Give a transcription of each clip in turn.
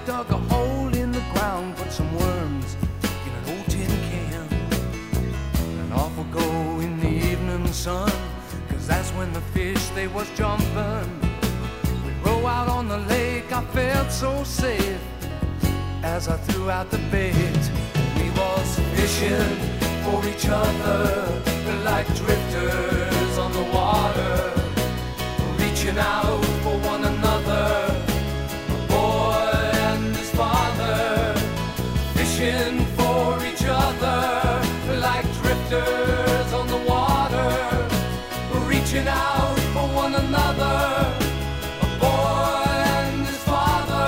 dug a hole in the ground, put some worms in an old tin can, and off we'll go in the evening sun, 'cause that's when the fish they was jumping. We'd row out on the lake, I felt so safe as I threw out the bait. We was fishing for each other like drifters on the water, reaching out for one another, a boy and his father, fishing for each other like drifters on the water, reaching out for one another, a boy and his father.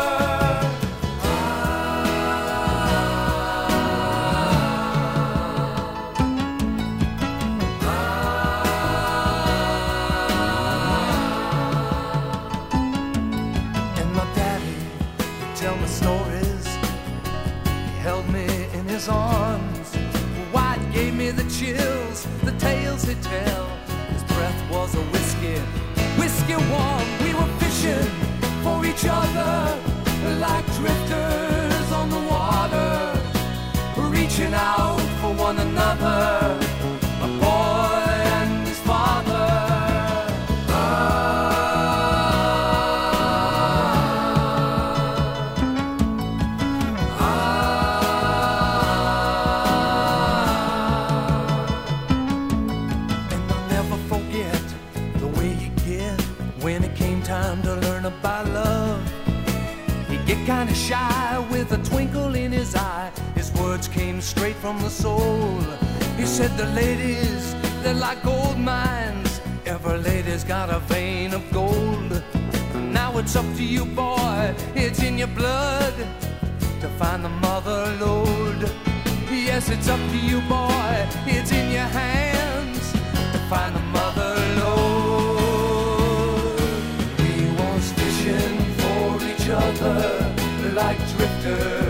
And my daddy would tell me stories. He held me in his arms. White gave me the chills, the tales he'd tell. His breath was a whiskey warm. We were fishing for each other like drifters on the water, reaching out for one another, a boy and his father. And I'll never forget the way you get when it came time to learn about love. He'd get kinda shy with a twinkle in his eye. His words came straight from the soul. He said the ladies, they're like gold mines. Every lady's got a vein of gold. Now it's up to you, boy, it's in your blood to find the mother lode. Yes, it's up to you, boy, it's in your hands to find the mother lode. We was fishing for each other like drifters